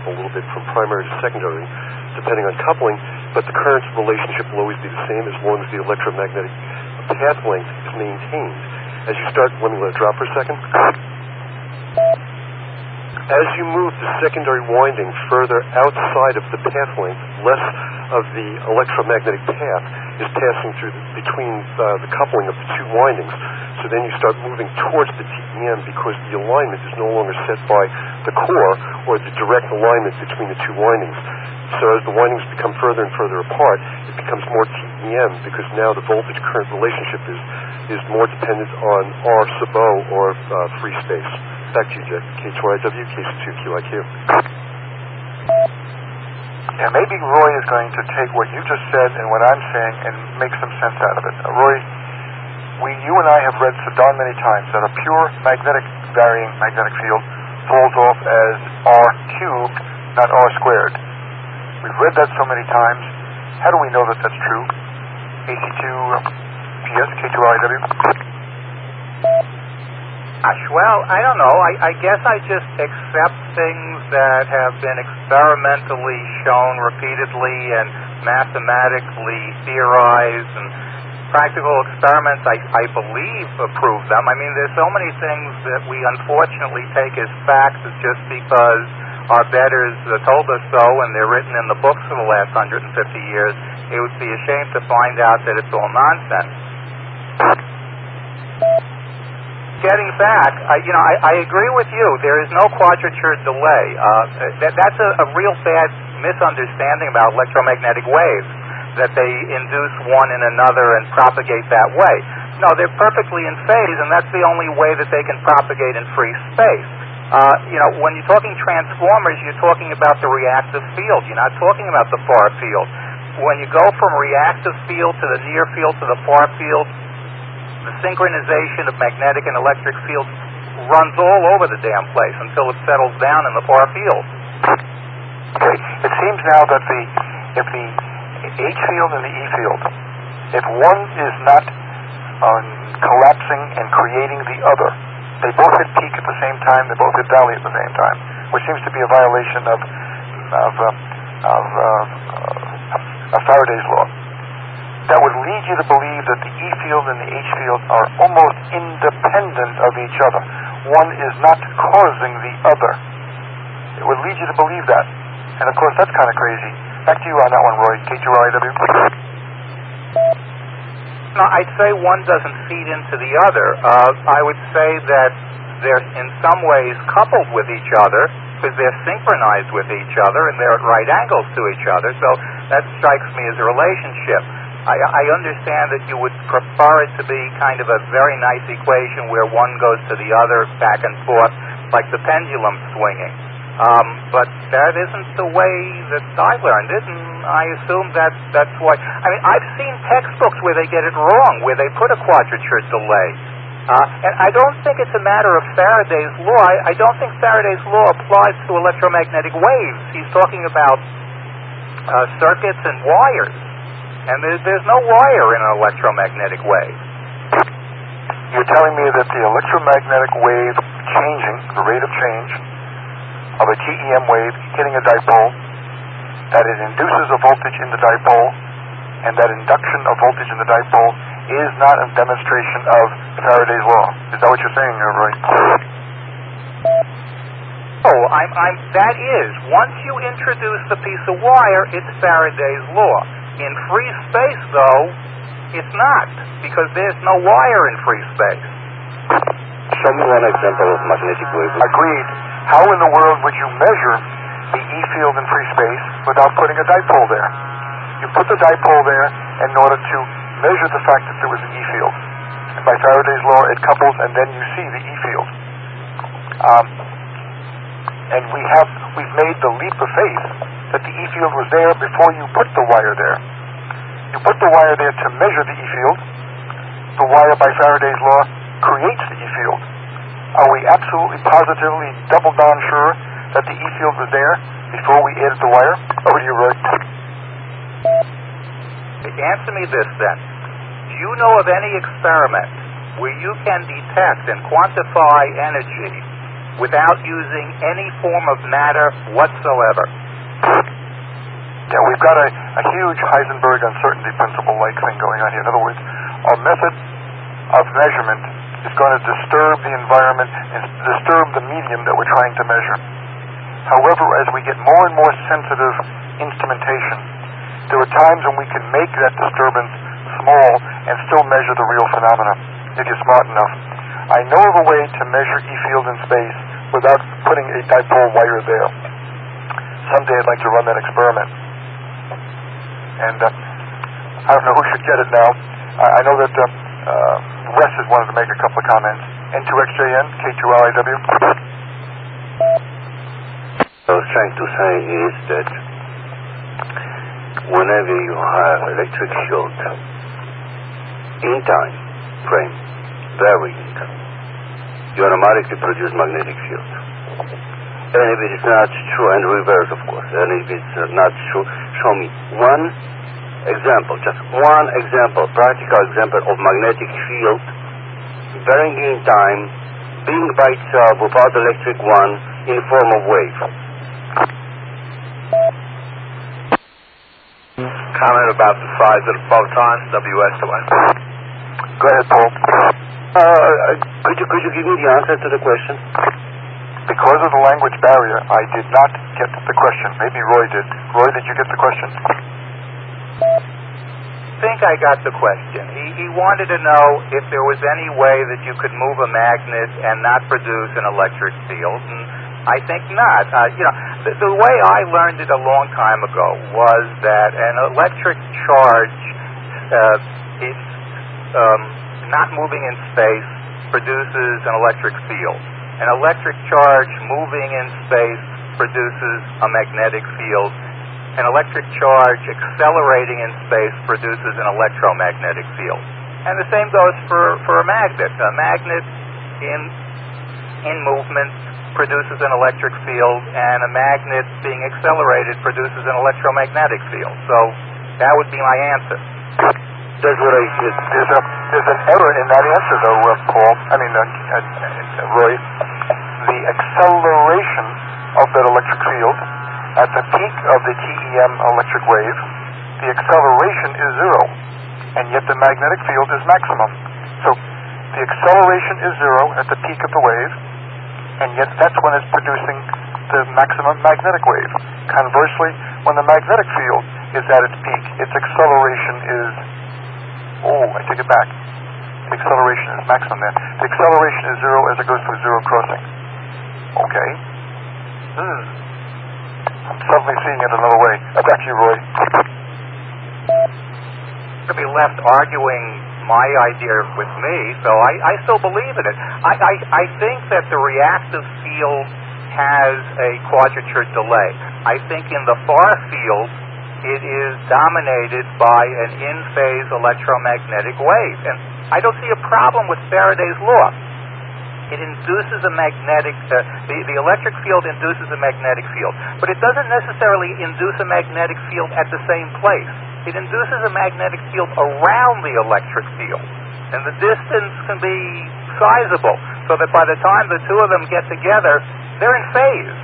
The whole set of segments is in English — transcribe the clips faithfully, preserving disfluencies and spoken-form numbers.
a little bit from primary to secondary, depending on coupling, but the current relationship will always be the same as long as the electromagnetic path length is maintained. As you start, let me let it drop for a second. As you move the secondary winding further outside of the path length, less of the electromagnetic path is passing through the, between uh, the coupling of the two windings. So then you start moving towards the T E M because the alignment is no longer set by the core or the direct alignment between the two windings. So as the windings become further and further apart, it becomes more T E M because now the voltage-current relationship is, is more dependent on R sub O or uh, free space. Back to you, Jack. K two I W, K two Q I Q. Yeah, maybe Roy is going to take what you just said and what I'm saying and make some sense out of it. Uh, Roy, we, you and I have read so darn many times that a pure magnetic varying magnetic field falls off as R cubed, not R squared. We've read that so many times. How do we know that that's true? A C two P S, K two I W? Gosh, well, I don't know. I, I guess I just accept things that have been experimentally shown repeatedly and mathematically theorized, and practical experiments, I, I believe, prove them. I mean, there's so many things that we unfortunately take as facts just because our betters uh, told us so, and they're written in the books for the last one hundred fifty years. It would be a shame to find out that it's all nonsense. Getting back, I, you know, I, I agree with you. There is no quadrature delay. Uh, that, that's a, a real bad misunderstanding about electromagnetic waves, that they induce one in another and propagate that way. No, they're perfectly in phase, and that's the only way that they can propagate in free space. Uh, you know, when you're talking transformers, you're talking about the reactive field. You're not talking about the far field. When you go from reactive field to the near field to the far field, the synchronization of magnetic and electric fields runs all over the damn place until it settles down in the far field. Okay. It seems now that the if the H field and the E field, if one is not um, collapsing and creating the other, they both hit peak at the same time, they both hit valley at the same time, which seems to be a violation of of, uh, of, uh, of Faraday's law. That would lead you to believe that the E field and the H field are almost independent of each other. One is not causing the other. It would lead you to believe that. And of course, that's kind of crazy. Back to you on that one, Roy. K two I W. No, I'd say one doesn't feed into the other. Uh, I would say that they're in some ways coupled with each other because they're synchronized with each other and they're at right angles to each other. So that strikes me as a relationship. I, I understand that you would prefer it to be kind of a very nice equation where one goes to the other back and forth, like the pendulum swinging. Um, but that isn't the way that I learned it, and I assume that that's why. I mean, I've seen textbooks where they get it wrong, where they put a quadrature delay. Uh, and I don't think it's a matter of Faraday's law. I, I don't think Faraday's law applies to electromagnetic waves. He's talking about uh, circuits and wires. And there, there's no wire in an electromagnetic wave. You're telling me that the electromagnetic wave changing, the rate of change of a T E M wave hitting a dipole, that it induces a voltage in the dipole, and that induction of voltage in the dipole is not a demonstration of Faraday's law. Is that what you're saying, Roy? Oh, I'm, I'm, that is. Once you introduce the piece of wire, it's Faraday's law. In free space, though, it's not, because there's no wire in free space. Show me one example of magnetic wave. Agreed. How in the world would you measure the E field in free space without putting a dipole there? You put the dipole there in order to measure the fact that there was an E field. And by Faraday's law, it couples, and then you see the E field. Um, and we have, we've made the leap of faith that the E field was there before you put the wire there. You put the wire there to measure the E field. The wire, by Faraday's law, creates the E field. Are we absolutely positively double down sure that the E field was there before we added the wire? Over to you, Roy. Answer me this, then. Do you know of any experiment where you can detect and quantify energy without using any form of matter whatsoever. Yeah, we've got a, a huge Heisenberg uncertainty principle-like thing going on here. In other words, our method of measurement is going to disturb the environment and disturb the medium that we're trying to measure. However, as we get more and more sensitive instrumentation, there are times when we can make that disturbance small and still measure the real phenomena, if you're smart enough. I know of a way to measure E field in space without putting a dipole wire there. Someday I'd like to run that experiment. And uh, I don't know who should get it now. I, I know that uh, uh, Wes has wanted to make a couple of comments. N two X J N, K two L I W. What I was trying to say is that whenever you have electric field in time frame varying, you automatically produce magnetic field. And if it is not true, and reverse of course, and if it's not true, show me one example, just one example, practical example of magnetic field varying in time, being by itself without electric one in form of wave. Comment about the size of the photon, W S to N. Go ahead, Paul. Uh, could you could you give me the answer to the question? Because of the language barrier, I did not get the question. Maybe Roy did. Roy, did you get the question? I think I got the question. He, he wanted to know if there was any way that you could move a magnet and not produce an electric field, and I think not. Uh, you know, the, the way I learned it a long time ago was that an electric charge uh, is um, not moving in space produces an electric field. An electric charge moving in space produces a magnetic field. An electric charge accelerating in space produces an electromagnetic field. And the same goes for, for a magnet. A magnet in, in movement produces an electric field, and a magnet being accelerated produces an electromagnetic field. So that would be my answer. That's what I said. There's, a, there's an error in that answer, though, uh, Paul. I mean, uh, uh, Roy. The acceleration of that electric field at the peak of the T E M electric wave, the acceleration is zero, and yet the magnetic field is maximum. So the acceleration is zero at the peak of the wave, and yet that's when it's producing the maximum magnetic wave. Conversely, when the magnetic field is at its peak, its acceleration is, oh, I take it back. The acceleration is maximum there. The acceleration is zero as it goes through zero crossing. Okay. Hmm. I'm suddenly seeing it another way. Uh, back to you, Roy. To be left arguing my idea with me, so I, I still believe in it. I, I, I think that the reactive field has a quadrature delay. I think in the far field, it is dominated by an in-phase electromagnetic wave. And I don't see a problem with Faraday's law. It induces a magnetic, uh, the, the electric field induces a magnetic field, but it doesn't necessarily induce a magnetic field at the same place. It induces a magnetic field around the electric field, and the distance can be sizable, so that by the time the two of them get together, they're in phase.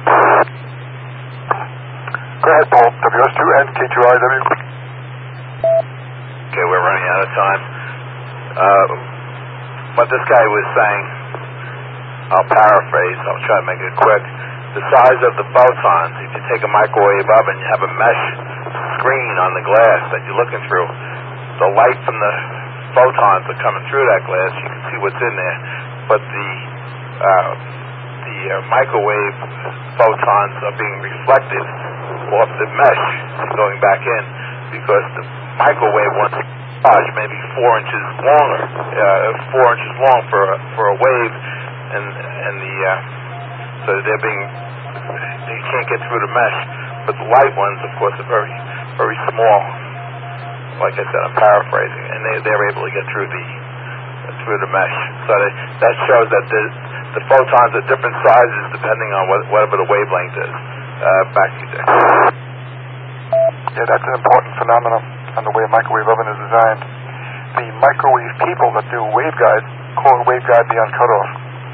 Go ahead, Paul. W S two and K two I W. Okay, we're running out of time. Uh, what this guy was saying, I'll paraphrase, I'll try to make it quick. The size of the photons, if you take a microwave oven, you have a mesh screen on the glass that you're looking through. The light from the photons are coming through that glass, you can see what's in there. But the uh, the uh, microwave photons are being reflected off the mesh and going back in, because the microwave wants to charge maybe four inches longer, uh, four inches long for a, for a wave, and and the uh, so they're being they can't get through the mesh. But the light ones, of course, are very very small. Like I said, I'm paraphrasing, and they they're able to get through the uh, through the mesh. So they, that shows that the the photons are different sizes depending on what, whatever the wavelength is. Uh, back to you, Dick. Yeah, that's an important phenomenon on the way a microwave oven is designed. The microwave people that do waveguide call it waveguide beyond cutoff.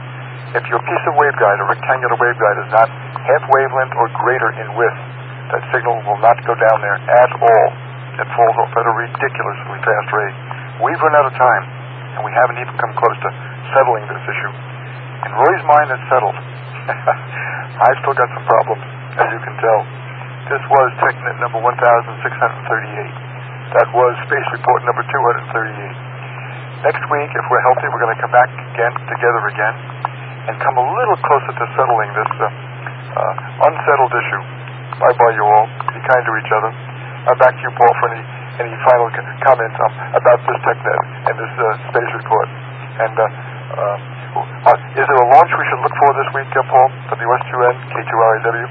If your piece of waveguide, a rectangular waveguide, is not half wavelength or greater in width, that signal will not go down there at all. It falls off at a ridiculously fast rate. We've run out of time, and we haven't even come close to settling this issue. In Roy's mind, it's settled. I've still got some problems, as you can tell. This was TechNet number one thousand six hundred thirty-eight. That was Space Report number two hundred thirty-eight. Next week, if we're healthy, we're going to come back again, together again, and come a little closer to settling this uh, uh, unsettled issue. Bye-bye, you all. Be kind to each other. Uh, back to you, Paul, for any, any final c- comments um, about this TechNet and this uh, Space Report. And uh, uh, uh, is there a launch we should look for this week, uh, Paul? W S two N, K two R A W?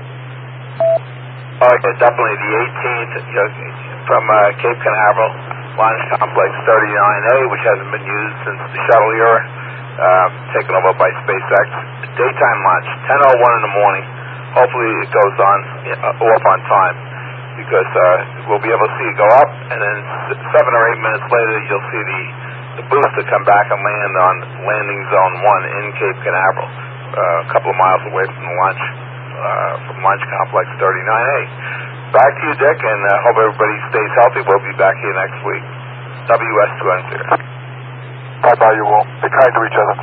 Oh, yeah, definitely the eighteenth, you know, from uh, Cape Canaveral Launch Complex thirty-nine A, which hasn't been used since the shuttle era, uh, taken over by SpaceX. Daytime launch, ten oh one in the morning. Hopefully it goes on uh, off on time, because uh, we'll be able to see it go up, and then seven or eight minutes later you'll see the, the booster come back and land on landing zone one in Cape Canaveral, uh, a couple of miles away from the launch, uh, from Launch Complex thirty-nine A. Back to you, Dick, and uh, hope everybody stays healthy. We'll be back here next week. W S two N clear. Bye-bye, you all. Be kind to each other.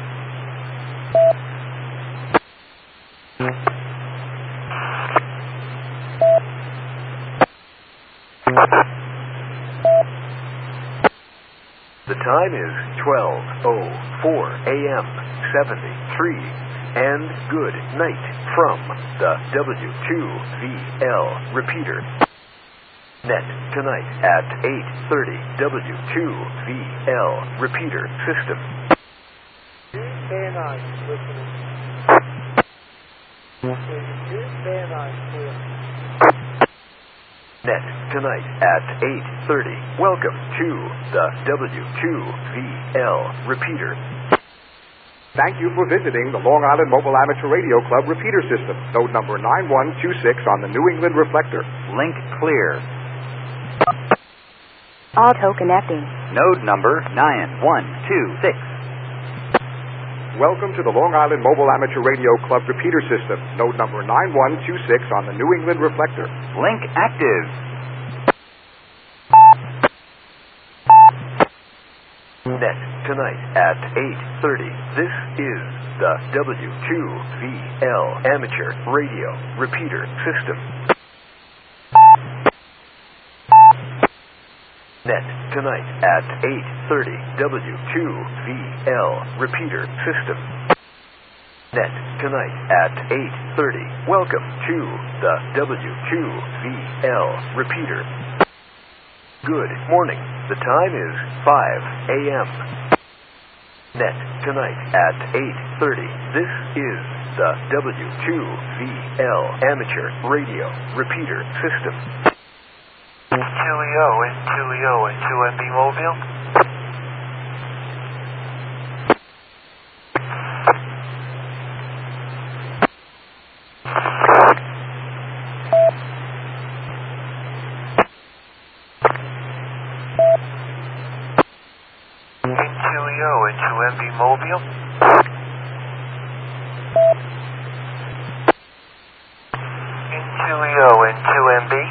The time is twelve oh four a.m., seventy-three, and good night from the W two V L repeater. Net tonight at eight thirty, W two V L repeater system. Tuesday night, listening. Tuesday night, clear. Net tonight at eight thirty. Welcome to the W two V L repeater. Thank you for visiting the Long Island Mobile Amateur Radio Club repeater system. Node number nine one two six on the New England reflector. Link clear. Auto connecting. Node number nine one two six. Welcome to the Long Island Mobile Amateur Radio Club repeater system. Node number nine one two six on the New England reflector. Link active. Net tonight at eight thirty. This is the W two V L Amateur Radio Repeater System. Net tonight at eight thirty. W two V L Repeater System. Net tonight at eight thirty. Welcome to the W two V L Repeater. Good morning. The time is five a.m. Net tonight at eight thirty. This is the W two V L Amateur Radio Repeater System. two E O and two E O and two M B Mobile. M B Mobile. In two E O and two M B.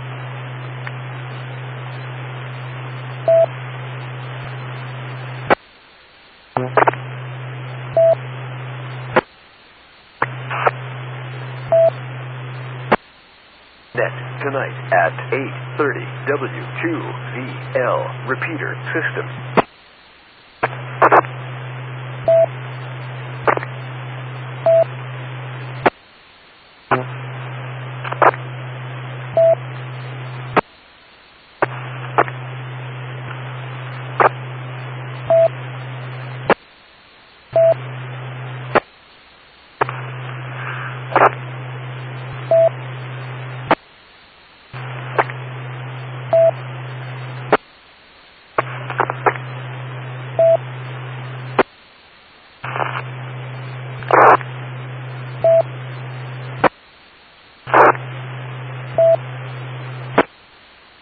Net tonight at eight thirty. W two V L Repeater System.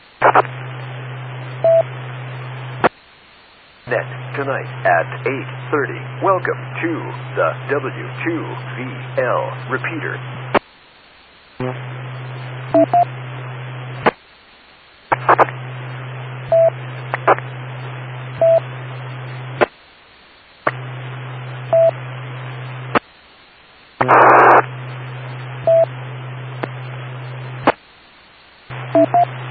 Net tonight at eight thirty. Welcome to the W two V L repeater. Thank you.